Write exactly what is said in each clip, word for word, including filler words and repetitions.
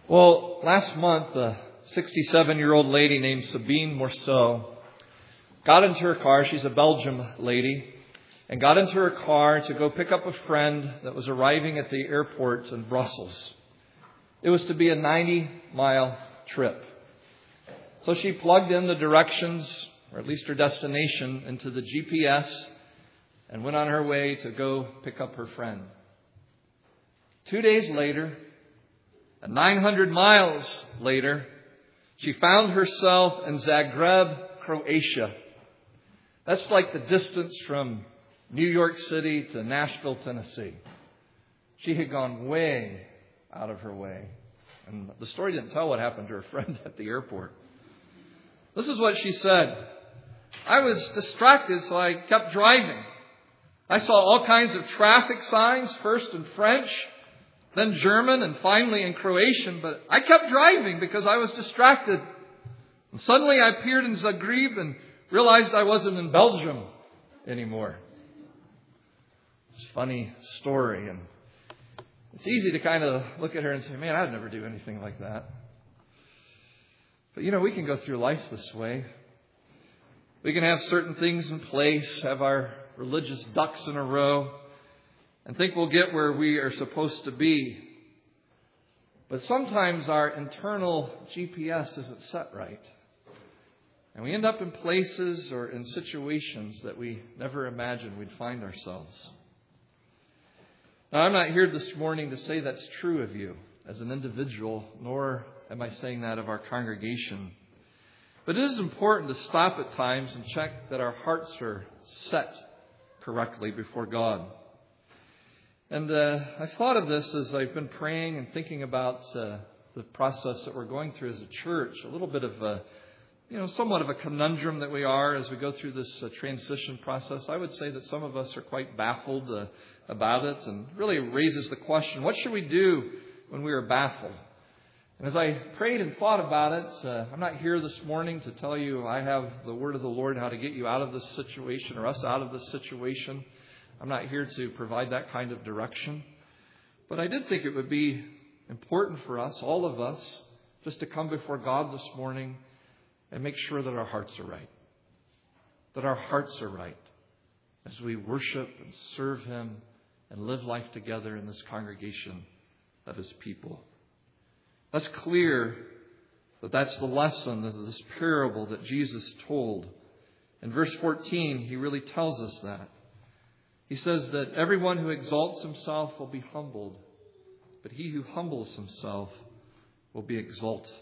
Well, last month, a sixty-seven-year-old lady named Sabine Morceau got into her car. She's a Belgium lady. And got into her car to go pick up a friend that was arriving at the airport in Brussels. It was to be a ninety-mile trip. So she plugged in the directions, or at least her destination, into the G P S and went on her way to go pick up her friend. Two days later, and nine hundred miles later, she found herself in Zagreb, Croatia. That's like the distance from New York City to Nashville, Tennessee. She had gone way out of her way. And the story didn't tell what happened to her friend at the airport. This is what she said. I was distracted, so I kept driving. I saw all kinds of traffic signs, first in French, then German, and finally in Croatian. But I kept driving because I was distracted. And suddenly I appeared in Zagreb and realized I wasn't in Belgium anymore. It's a funny story. And it's easy to kind of look at her and say, man, I'd never do anything like that. But, you know, we can go through life this way. We can have certain things in place, have our religious ducks in a row, and think we'll get where we are supposed to be. But sometimes our internal G P S isn't set right. And we end up in places or in situations that we never imagined we'd find ourselves. Now, I'm not here this morning to say that's true of you as an individual, nor am I saying that of our congregation. But it is important to stop at times and check that our hearts are set correctly before God. And uh, I thought of this as I've been praying and thinking about uh, the process that we're going through as a church. A little bit of a, you know, somewhat of a conundrum that we are as we go through this uh, transition process. I would say that some of us are quite baffled uh, about it, and really raises the question, what should we do when we are baffled? And as I prayed and thought about it, uh, I'm not here this morning to tell you I have the word of the Lord how to get you out of this situation or us out of this situation. I'm not here to provide that kind of direction. But I did think it would be important for us, all of us, just to come before God this morning and make sure that our hearts are right. That our hearts are right as we worship and serve Him and live life together in this congregation of His people. That's clear that that's the lesson of this parable that Jesus told. In verse fourteen, He really tells us that. He says that everyone who exalts himself will be humbled, but he who humbles himself will be exalted.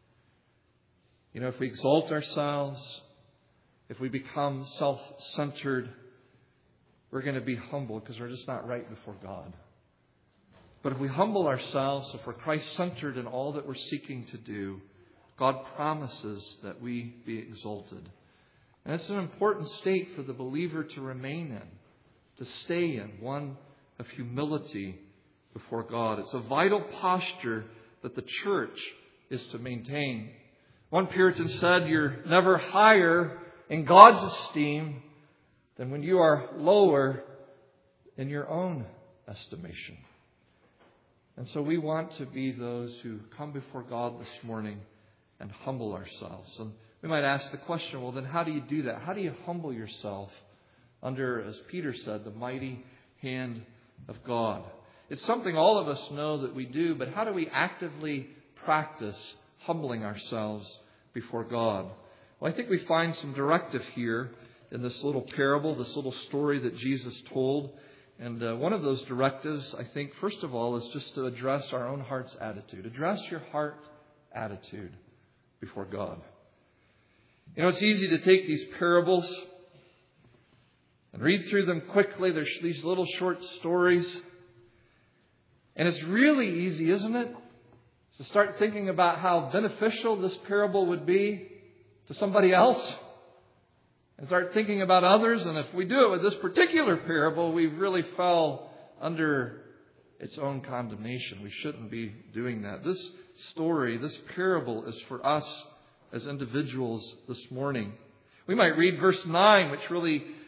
You know, if we exalt ourselves, if we become self-centered, we're going to be humbled because we're just not right before God. But if we humble ourselves, if we're Christ-centered in all that we're seeking to do, God promises that we be exalted. And it's an important state for the believer to remain in. To stay in, one of humility before God. It's a vital posture that the church is to maintain. One Puritan said, you're never higher in God's esteem than when you are lower in your own estimation. And so we want to be those who come before God this morning and humble ourselves. And we might ask the question, well, then how do you do that? How do you humble yourself under, as Peter said, the mighty hand of God? It's something all of us know that we do, but how do we actively practice humbling ourselves before God? Well, I think we find some directive here in this little parable, this little story that Jesus told. And uh, one of those directives, I think, first of all, is just to address our own heart's attitude. Address your heart attitude before God. You know, it's easy to take these parables and read through them quickly. There's these little short stories. And it's really easy, isn't it, to start thinking about how beneficial this parable would be to somebody else. And start thinking about others. And if we do it with this particular parable, we really fell under its own condemnation. We shouldn't be doing that. This story, this parable is for us as individuals this morning. We might read verse nine, which really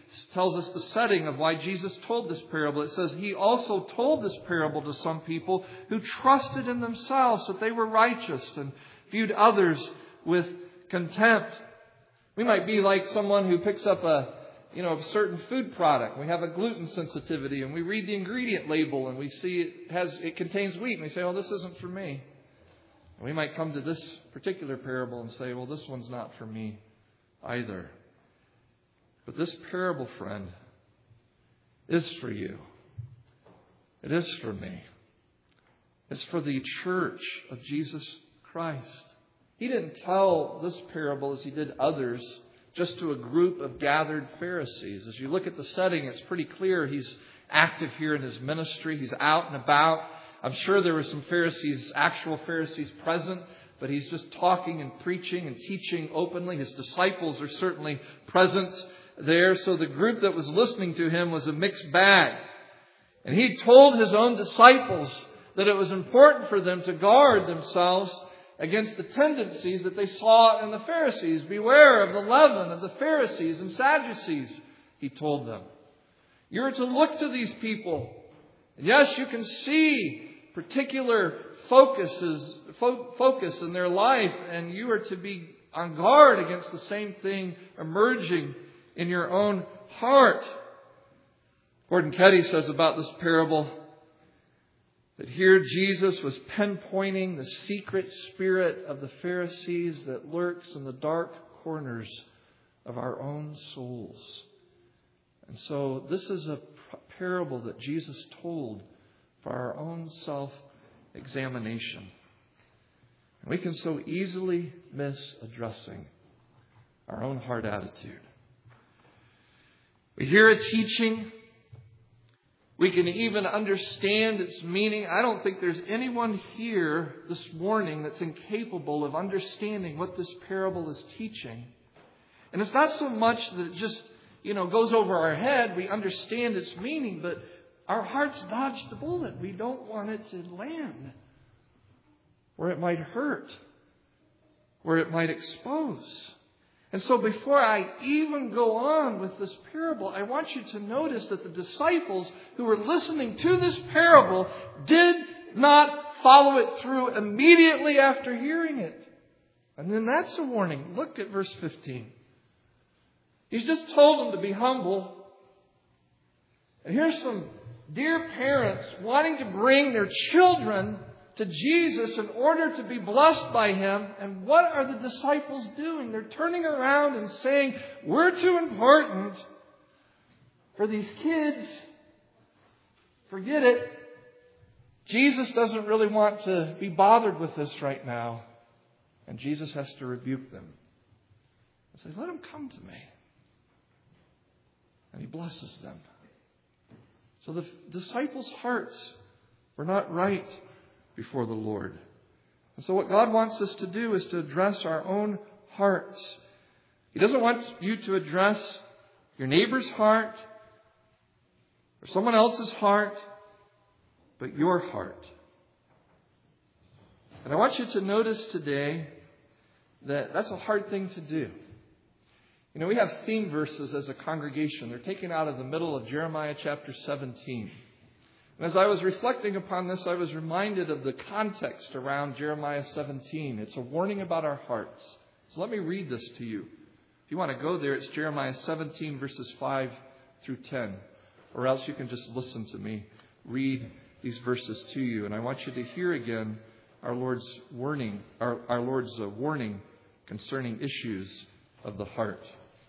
tells us the setting of why Jesus told this parable. It says He also told this parable to some people who trusted in themselves that they were righteous and viewed others with contempt. We might be like someone who picks up a, you know, a certain food product. We have a gluten sensitivity and we read the ingredient label and we see it has, it contains wheat and we say, oh, this isn't for me. And we might come to this particular parable and say, well, this one's not for me either. But this parable, friend, is for you. It is for me. It's for the church of Jesus Christ. He didn't tell this parable as He did others just to a group of gathered Pharisees. As you look at the setting, it's pretty clear He's active here in His ministry. He's out and about. I'm sure there were some Pharisees, actual Pharisees present, but He's just talking and preaching and teaching openly. His disciples are certainly present there. So the group that was listening to Him was a mixed bag. And He told His own disciples that it was important for them to guard themselves against the tendencies that they saw in the Pharisees. Beware of the leaven of the Pharisees and Sadducees, He told them. You're to look to these people. And yes, you can see particular focuses, fo- focus in their life, and you are to be on guard against the same thing emerging in your own heart. Gordon Ketty says about this parable that here Jesus was pinpointing the secret spirit of the Pharisees that lurks in the dark corners of our own souls. And so this is a parable that Jesus told for our own self-examination. And we can so easily miss addressing our own heart attitude. We hear a teaching. We can even understand its meaning. I don't think there's anyone here this morning that's incapable of understanding what this parable is teaching. And it's not so much that it just, you know, goes over our head. We understand its meaning, but our hearts dodge the bullet. We don't want it to land where it might hurt, where it might expose. And so before I even go on with this parable, I want you to notice that the disciples who were listening to this parable did not follow it through immediately after hearing it. And then that's a warning. Look at verse fifteen. He's just told them to be humble. And here's some dear parents wanting to bring their children to Jesus in order to be blessed by Him. And what are the disciples doing? They're turning around and saying, we're too important for these kids. Forget it. Jesus doesn't really want to be bothered with this right now. And Jesus has to rebuke them and say, let them come to me. And He blesses them. So the disciples' hearts were not right before the Lord. And so what God wants us to do is to address our own hearts. He doesn't want you to address your neighbor's heart or someone else's heart, but your heart. And I want you to notice today that that's a hard thing to do. You know, we have theme verses as a congregation. They're taken out of the middle of Jeremiah chapter seventeen. And as I was reflecting upon this, I was reminded of the context around Jeremiah seventeen. It's a warning about our hearts. So let me read this to you. If you want to go there, it's Jeremiah seventeen, verses five through ten. Or else you can just listen to me read these verses to you. And I want you to hear again our Lord's warning, our, our Lord's uh, warning concerning issues of the heart.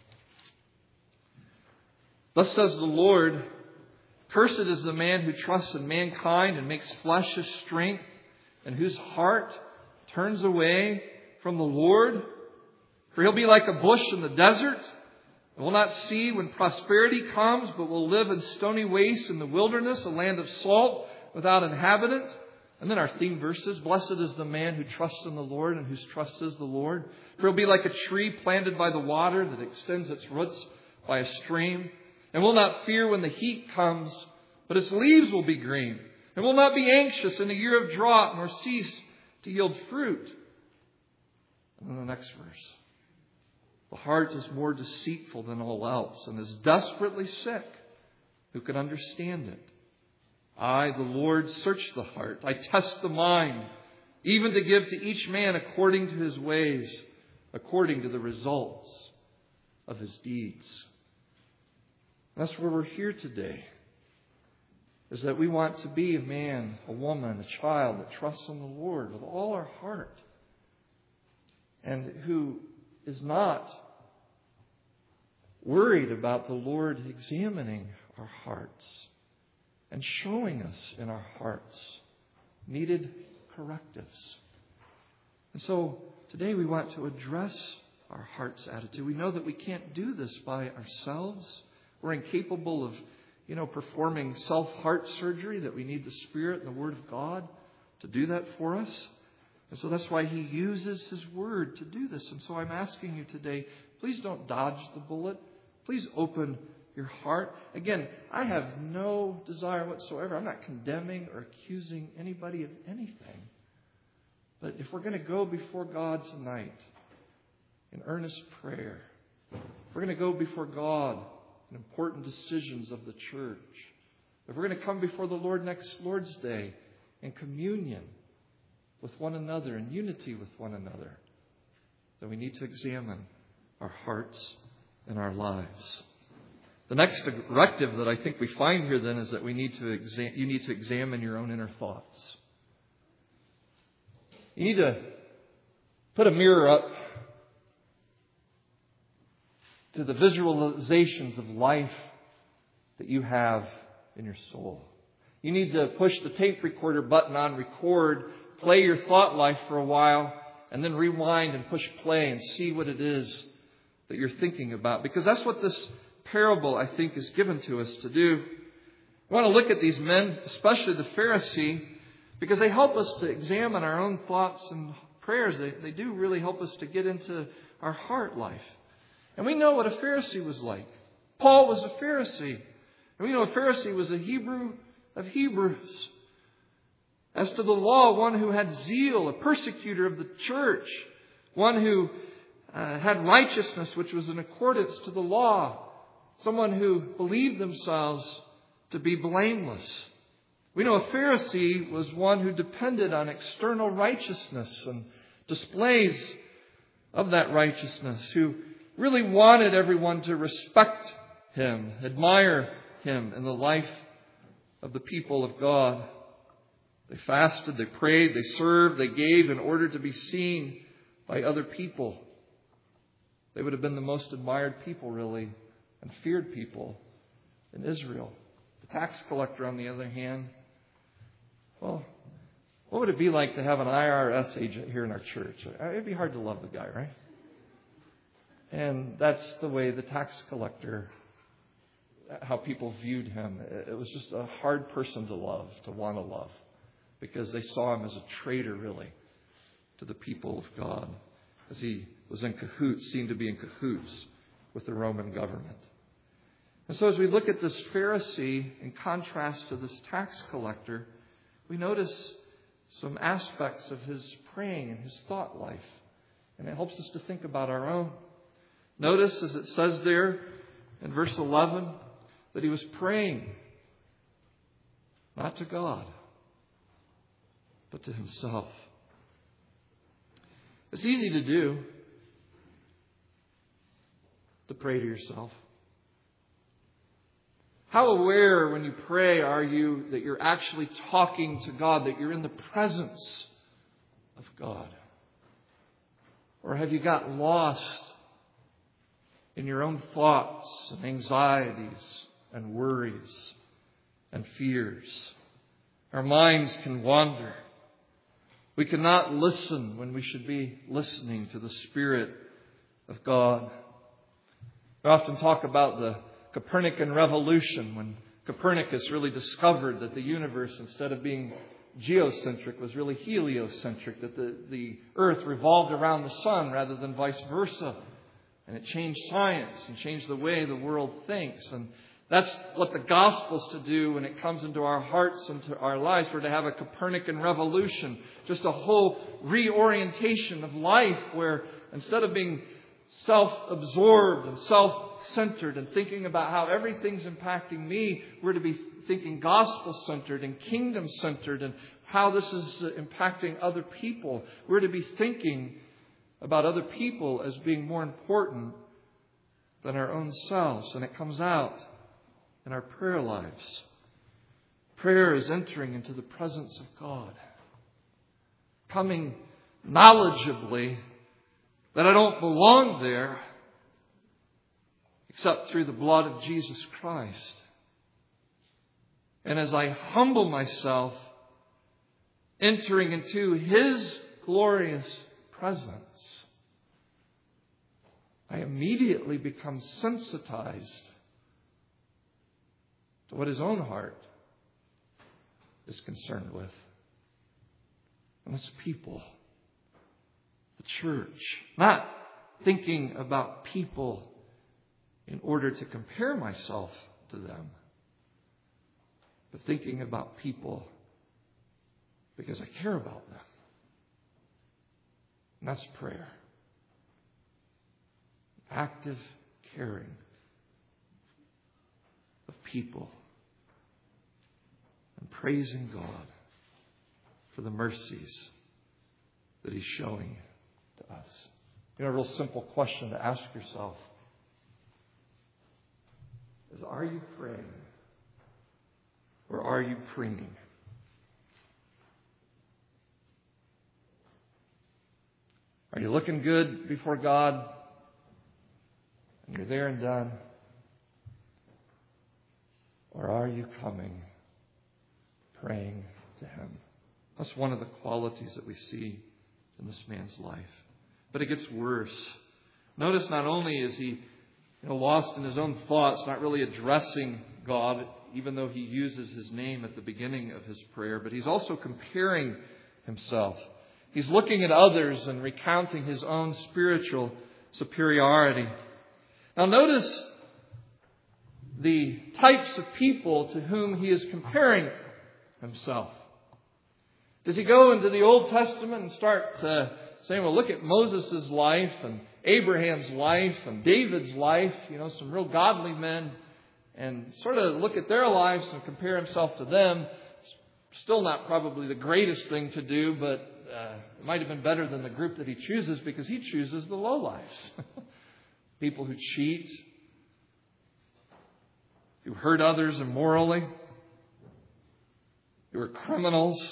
Thus says the Lord, cursed is the man who trusts in mankind and makes flesh his strength, and whose heart turns away from the Lord. For he'll be like a bush in the desert, and will not see when prosperity comes, but will live in stony waste in the wilderness, a land of salt without inhabitant. And then our theme verses, blessed is the man who trusts in the Lord and whose trust is the Lord. For he'll be like a tree planted by the water that extends its roots by a stream, and will not fear when the heat comes, but its leaves will be green, and will not be anxious in a year of drought, nor cease to yield fruit. And then the next verse. The heart is more deceitful than all else and is desperately sick. Who can understand it? I, the Lord, search the heart. I test the mind, even to give to each man according to his ways, according to the results of his deeds. That's where we're here today, is that we want to be a man, a woman, a child that trusts in the Lord with all our heart, and who is not worried about the Lord examining our hearts and showing us in our hearts needed correctives. And so today we want to address our heart's attitude. We know that we can't do this by ourselves. We're incapable of, you know, performing self-heart surgery, that we need the Spirit and the Word of God to do that for us. And so that's why He uses His Word to do this. And so I'm asking you today, please don't dodge the bullet. Please open your heart. Again, I have no desire whatsoever. I'm not condemning or accusing anybody of anything. But if we're going to go before God tonight in earnest prayer, if we're going to go before God in important decisions of the church, if we're going to come before the Lord next Lord's Day in communion with one another, in unity with one another, then we need to examine our hearts and our lives. The next directive that I think we find here then is that we need to exam- you need to examine your own inner thoughts. You need to put a mirror up to the visualizations of life that you have in your soul. You need to push the tape recorder button on record, play your thought life for a while, and then rewind and push play and see what it is that you're thinking about. Because that's what this parable, I think, is given to us to do. We want to look at these men, especially the Pharisee, because they help us to examine our own thoughts and prayers. They, they do really help us to get into our heart life. And we know what a Pharisee was like. Paul was a Pharisee. And we know a Pharisee was a Hebrew of Hebrews. As to the law, one who had zeal, a persecutor of the church, one who uh, had righteousness which was in accordance to the law, someone who believed themselves to be blameless. We know a Pharisee was one who depended on external righteousness and displays of that righteousness, who really wanted everyone to respect him, admire him in the life of the people of God. They fasted, they prayed, they served, they gave in order to be seen by other people. They would have been the most admired people, really, and feared people in Israel. The tax collector, on the other hand, well, what would it be like to have an I R S agent here in our church? It'd be hard to love the guy, right? And that's the way the tax collector, how people viewed him. It was just a hard person to love, to want to love, because they saw him as a traitor, really, to the people of God, as he was in cahoots, seemed to be in cahoots with the Roman government. And so as we look at this Pharisee in contrast to this tax collector, we notice some aspects of his praying and his thought life. And it helps us to think about our own. Notice, as it says there in verse eleven, that he was praying not to God, but to himself. It's easy to do, to pray to yourself. How aware when you pray are you that you're actually talking to God, that you're in the presence of God? Or have you got lost in your own thoughts and anxieties and worries and fears? Our minds can wander. We cannot listen when we should be listening to the Spirit of God. We often talk about the Copernican revolution, when Copernicus really discovered that the universe, instead of being geocentric, was really heliocentric, that the, the earth revolved around the sun rather than vice versa. And it changed science and changed the way the world thinks. And that's what the gospel's to do when it comes into our hearts and to our lives. We're to have a Copernican revolution, just a whole reorientation of life where instead of being self-absorbed and self-centered and thinking about how everything's impacting me. We're to be thinking gospel-centered and kingdom-centered and how this is impacting other people. We're to be thinking about other people as being more important than our own selves. And it comes out in our prayer lives. Prayer is entering into the presence of God. Coming knowledgeably that I don't belong there except through the blood of Jesus Christ. And as I humble myself, entering into His glorious presence, I immediately become sensitized to what His own heart is concerned with. And it's people. The church. Not thinking about people in order to compare myself to them, but thinking about people because I care about them. And that's prayer. Active caring of people and praising God for the mercies that He's showing to us. You know, a real simple question to ask yourself is, are you praying or are you preening? Are you looking good before God and you're there and done? Or are you coming, praying to Him? That's one of the qualities that we see in this man's life. But it gets worse. Notice not only is he you know, lost in his own thoughts, not really addressing God, even though he uses His name at the beginning of his prayer, but he's also comparing himself. He's looking at others and recounting his own spiritual superiority. Now notice the types of people to whom he is comparing himself. Does he go into the Old Testament and start uh, saying, well, look at Moses' life and Abraham's life and David's life, you know, some real godly men, and sort of look at their lives and compare himself to them? It's still not probably the greatest thing to do, but uh, it might have been better than the group that he chooses, because he chooses the lowlifes. People who cheat, who hurt others immorally, who are criminals.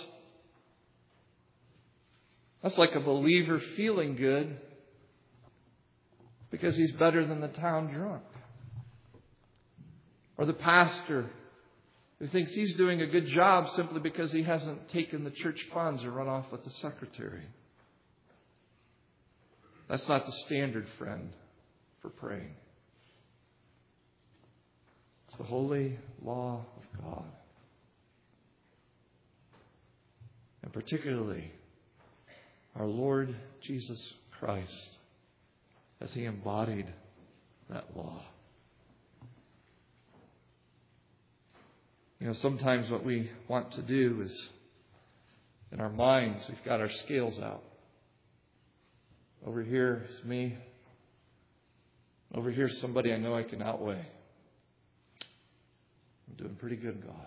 That's like a believer feeling good because he's better than the town drunk. Or the pastor who thinks he's doing a good job simply because he hasn't taken the church funds or run off with the secretary. That's not the standard, friend, for praying. It's the holy law of God. And particularly our Lord Jesus Christ, as He embodied that law. You know, sometimes what we want to do is, in our minds, we've got our scales out. Over here is me. Over here is somebody I know I can outweigh. I'm doing pretty good, God.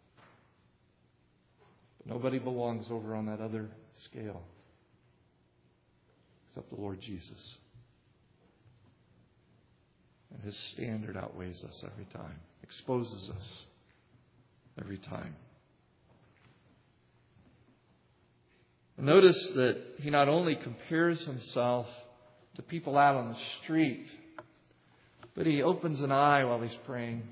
But nobody belongs over on that other scale except the Lord Jesus. And His standard outweighs us every time, exposes us every time. Notice that he not only compares himself to people out on the street, but he opens an eye while he's praying,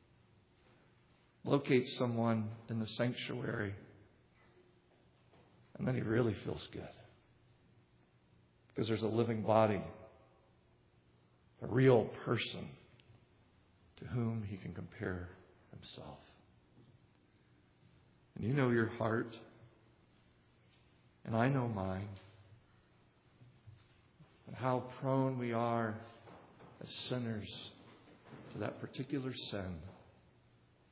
locates someone in the sanctuary, and then he really feels good. Because there's a living body, a real person to whom he can compare himself. And you know your heart, and I know mine, and how prone we are as sinners to that particular sin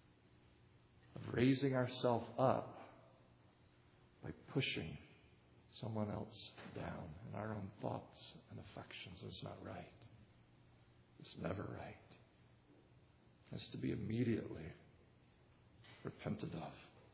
of raising ourselves up by pushing someone else down in our own thoughts and affections. It's not right. It's never right. It has to be immediately repented of.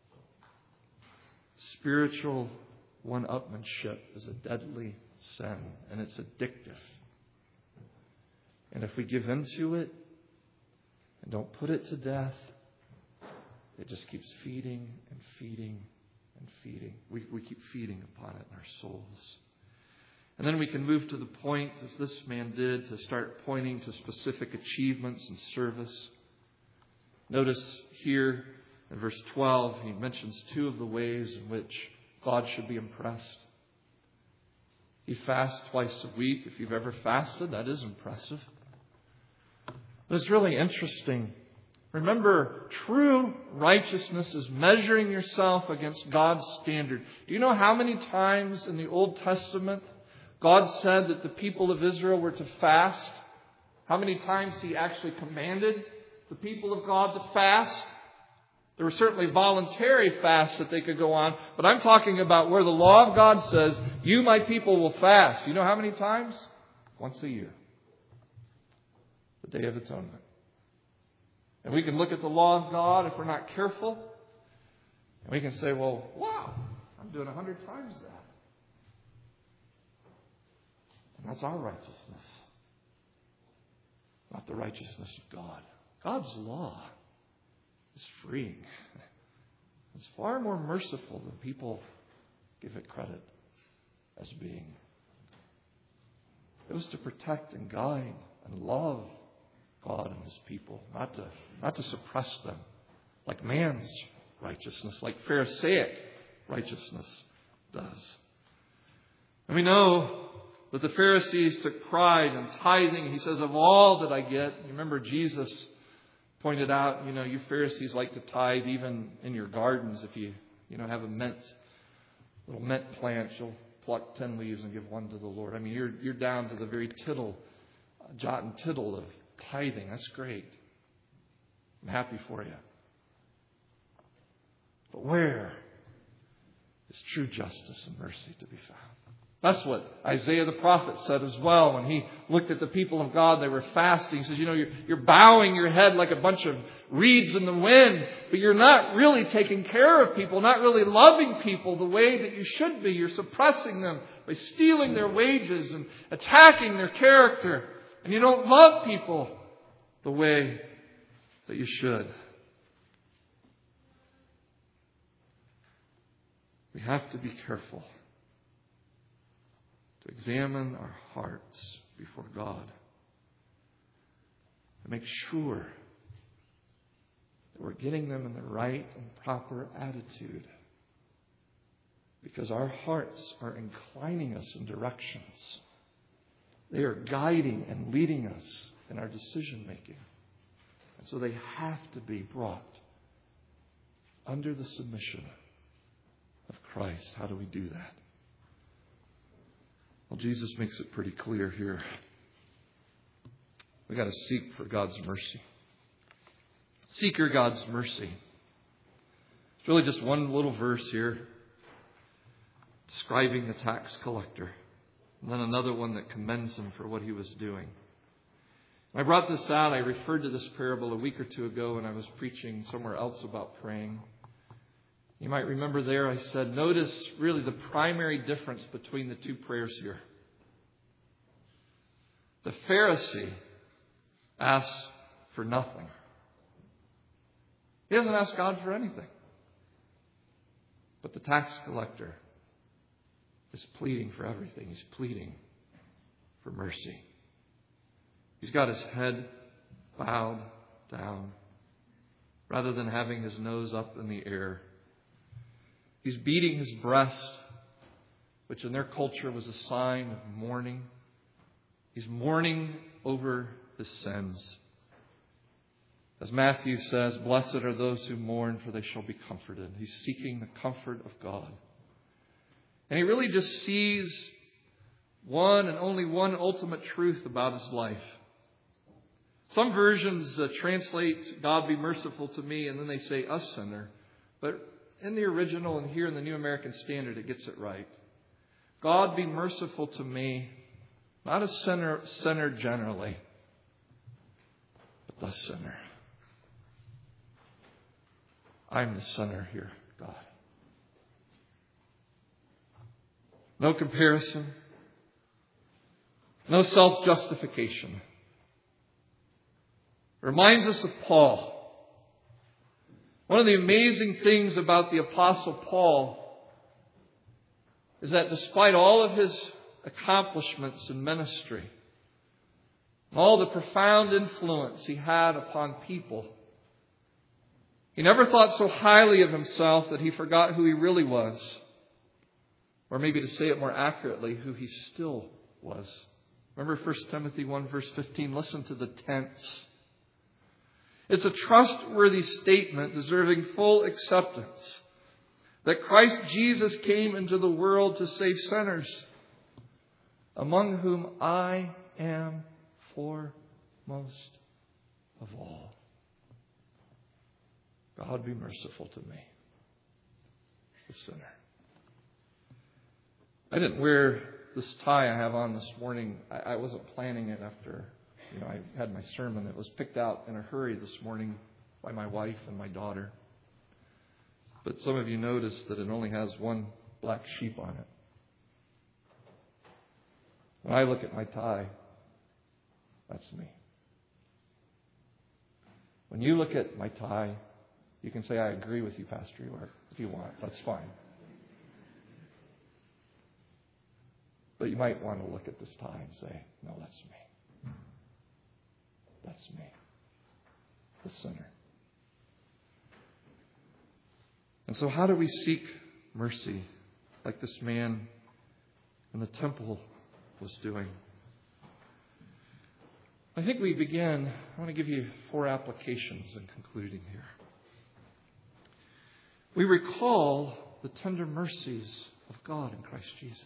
Spiritual one-upmanship is a deadly sin, and it's addictive. And if we give into it and don't put it to death, it just keeps feeding and feeding and feeding. We, we keep feeding upon it in our souls. And then we can move to the point, as this man did, to start pointing to specific achievements and service. Notice here in verse twelve, he mentions two of the ways in which God should be impressed. He fasts twice a week. If you've ever fasted, that is impressive. But it's really interesting. Remember, true righteousness is measuring yourself against God's standard. Do you know how many times in the Old Testament God said that the people of Israel were to fast? How many times He actually commanded the people of God to fast? There were certainly voluntary fasts that they could go on, but I'm talking about where the law of God says, you, my people, will fast. You know how many times? Once a year. The Day of Atonement. And we can look at the law of God if we're not careful, and we can say, well, wow, I'm doing a hundred times that. And that's our righteousness, not the righteousness of God. God's law is freeing. It's far more merciful than people give it credit as being. It was to protect and guide and love God and His people, not to, not to suppress them like man's righteousness, like Pharisaic righteousness does. And we know that the Pharisees took pride in tithing. He says, of all that I get, you remember Jesus pointed out, you know, you Pharisees like to tithe even in your gardens. If you, you know, have a mint, little mint plant, you'll pluck ten leaves and give one to the Lord. I mean, you're you're down to the very tittle, uh, jot and tittle of tithing. That's great. I'm happy for you. But where is true justice and mercy to be found? That's what Isaiah the prophet said as well when he looked at the people of God. They were fasting. He says, you know, you're, you're bowing your head like a bunch of reeds in the wind, but you're not really taking care of people, not really loving people the way that you should be. You're suppressing them by stealing their wages and attacking their character. And you don't love people the way that you should. We have to be careful to examine our hearts before God and make sure that we're getting them in the right and proper attitude, because our hearts are inclining us in directions. They are guiding and leading us in our decision making. And so they have to be brought under the submission of Christ. How do we do that? Well, Jesus makes it pretty clear here. We've got to seek for God's mercy. Seek your God's mercy. It's really just one little verse here describing the tax collector. And then another one that commends him for what he was doing. When I brought this out, I referred to this parable a week or two ago when I was preaching somewhere else about praying. You might remember there I said, notice really the primary difference between the two prayers here. The Pharisee asks for nothing. He doesn't ask God for anything. But the tax collector is pleading for everything. He's pleading for mercy. He's got his head bowed down rather than having his nose up in the air. He's beating his breast, which in their culture was a sign of mourning. He's mourning over his sins. As Matthew says, blessed are those who mourn, for they shall be comforted. He's seeking the comfort of God. And he really just sees one and only one ultimate truth about his life. Some versions uh, translate, God be merciful to me, and then they say, a sinner. But in the original and here in the New American Standard, it gets it right. God be merciful to me, not a sinner, sinner generally, but the sinner. I'm the sinner here, God. No comparison. No self-justification. Reminds us of Paul. One of the amazing things about the Apostle Paul is that despite all of his accomplishments in ministry, all the profound influence he had upon people, he never thought so highly of himself that he forgot who he really was. Or maybe to say it more accurately, who he still was. Remember First Timothy one verse fifteen? Listen to the tense. It's a trustworthy statement deserving full acceptance that Christ Jesus came into the world to save sinners, among whom I am foremost of all. God be merciful to me, the sinner. I didn't wear this tie I have on this morning. I, I wasn't planning it after you know I had my sermon. It was picked out in a hurry this morning by my wife and my daughter. But some of you noticed that it only has one black sheep on it. When I look at my tie, that's me. When you look at my tie, you can say, I agree with you, Pastor York, if you want. That's fine. But you might want to look at this tie and say, no, that's me. That's me. The sinner. And so how do we seek mercy like this man in the temple was doing? I think we begin, I want to give you four applications in concluding here. We recall the tender mercies of God in Christ Jesus.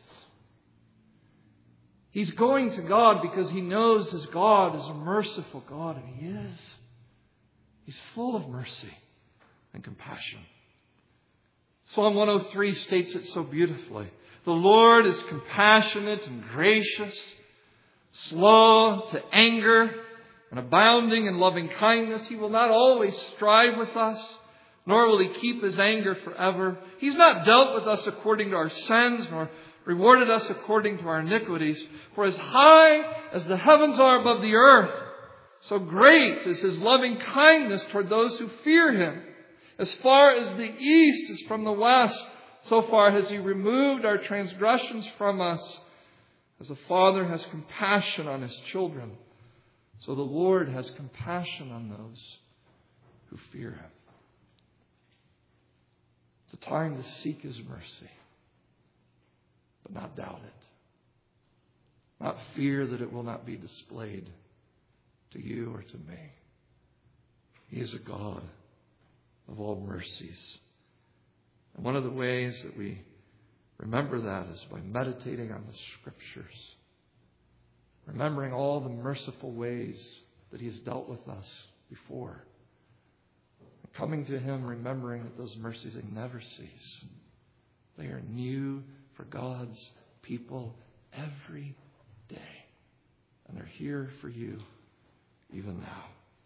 He's going to God because he knows his God is a merciful God, and he is. He's full of mercy and compassion. Psalm one oh three states it so beautifully. The Lord is compassionate and gracious, slow to anger, and abounding in loving kindness. He will not always strive with us, nor will he keep his anger forever. He's not dealt with us according to our sins, nor rewarded us according to our iniquities. For as high as the heavens are above the earth, so great is his loving kindness toward those who fear him. As far as the east is from the west, so far has he removed our transgressions from us. As a father has compassion on his children, so the Lord has compassion on those who fear him. It's a time to seek his mercy, but not doubt it. Not fear that it will not be displayed to you or to me. He is a God of all mercies. And one of the ways that we remember that is by meditating on the Scriptures. Remembering all the merciful ways that he has dealt with us before. And coming to him, remembering that those mercies, they never cease. They are new for God's people every day. And they're here for you even now.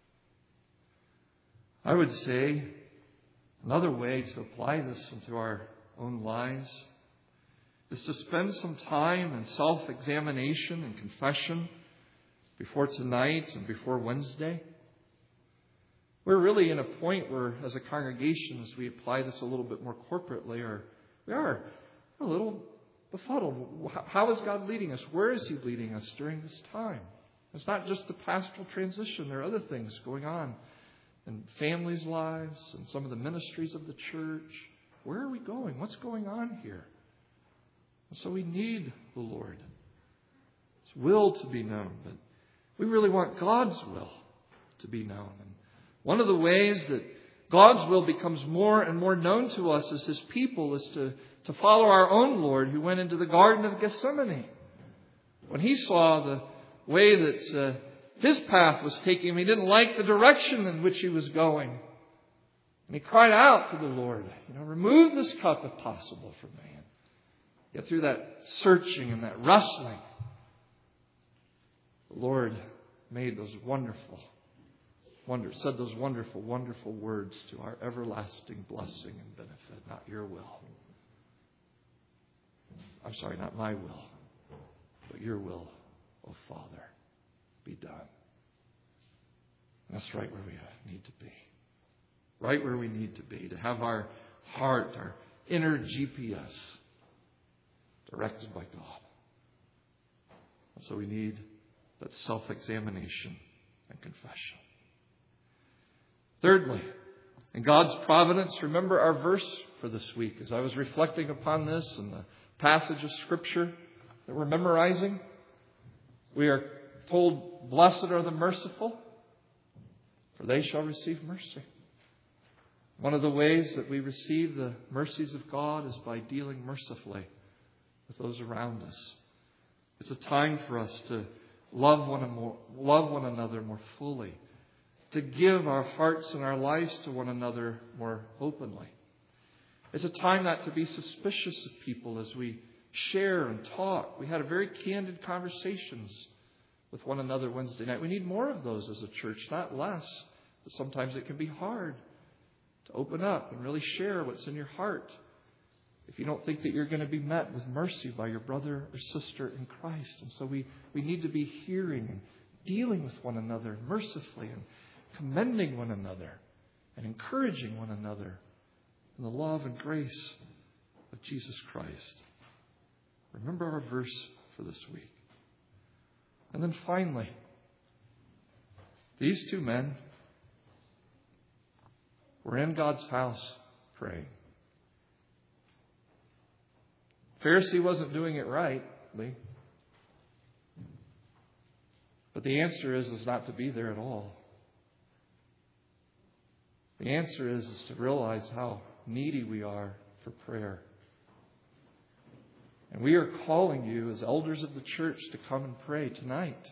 I would say another way to apply this into our own lives is to spend some time in self-examination and confession before tonight and before Wednesday. We're really in a point where, as a congregation, as we apply this a little bit more corporately, or we are a little befuddled. How is God leading us? Where is he leading us during this time? It's not just the pastoral transition. There are other things going on in families' lives and some of the ministries of the church. Where are we going? What's going on here? And so we need the Lord. His will to be known. But we really want God's will to be known. And one of the ways that God's will becomes more and more known to us as his people is to, to follow our own Lord, who went into the Garden of Gethsemane. When he saw the way that uh, his path was taking him, he didn't like the direction in which he was going. And he cried out to the Lord, you know, remove this cup if possible from me. Yet through that searching and that wrestling, the Lord made those wonderful, wonder, said those wonderful, wonderful words to our everlasting blessing and benefit. Not your will. I'm sorry, not my will, but your will, O Father, be done. And that's right where we need to be. Right where we need to be, to have our heart, our inner G P S directed by God. And so we need that self-examination and confession. Thirdly, in God's providence, remember our verse for this week. As I was reflecting upon this and the passage of Scripture that we're memorizing, we are told, blessed are the merciful, for they shall receive mercy. One of the ways that we receive the mercies of God is by dealing mercifully with those around us. It's a time for us to love one, more, love one another more fully, to give our hearts and our lives to one another more openly. It's a time not to be suspicious of people as we share and talk. We had a very candid conversations with one another Wednesday night. We need more of those as a church, not less. But sometimes it can be hard to open up and really share what's in your heart if you don't think that you're going to be met with mercy by your brother or sister in Christ. And so we, we need to be hearing and dealing with one another mercifully and commending one another and encouraging one another in the love and grace of Jesus Christ. Remember our verse for this week. And then finally, these two men were in God's house praying. Pharisee wasn't doing it right, Lee. But the answer is, is not to be there at all. The answer is, is to realize how needy we are for prayer. And we are calling you as elders of the church to come and pray tonight.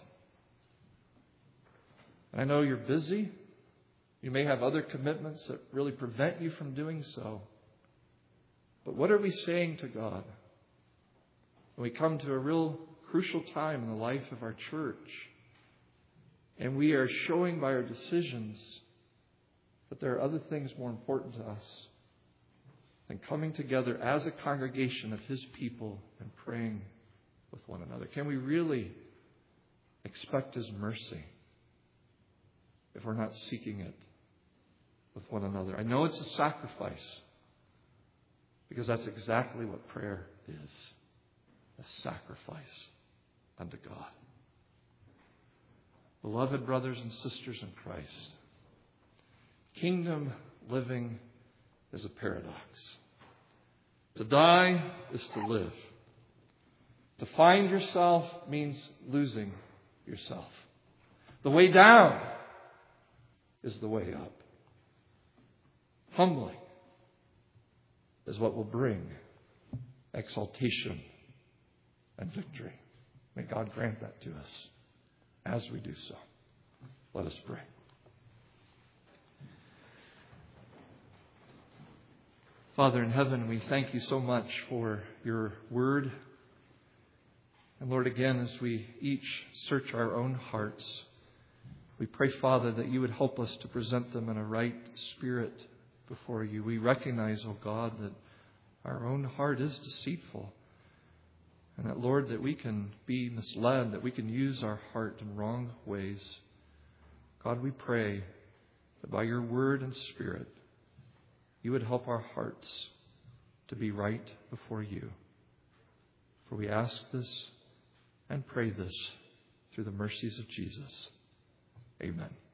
I know you're busy. You may have other commitments that really prevent you from doing so. But what are we saying to God when we come to a real crucial time in the life of our church and we are showing by our decisions that there are other things more important to us than coming together as a congregation of His people and praying with one another? Can we really expect His mercy if we're not seeking it with one another? I know it's a sacrifice, because that's exactly what prayer is. A sacrifice unto God. Beloved brothers and sisters in Christ, kingdom living is a paradox. To die is to live. To find yourself means losing yourself. The way down is the way up. Humbling is what will bring exaltation and victory. May God grant that to us as we do so. Let us pray. Father in heaven, we thank you so much for your word. And Lord, again, as we each search our own hearts, we pray, Father, that you would help us to present them in a right spirit before you. We recognize, oh God, that our own heart is deceitful. And that, Lord, that we can be misled, that we can use our heart in wrong ways. God, we pray that by your word and spirit, you would help our hearts to be right before you. For we ask this and pray this through the mercies of Jesus. Amen.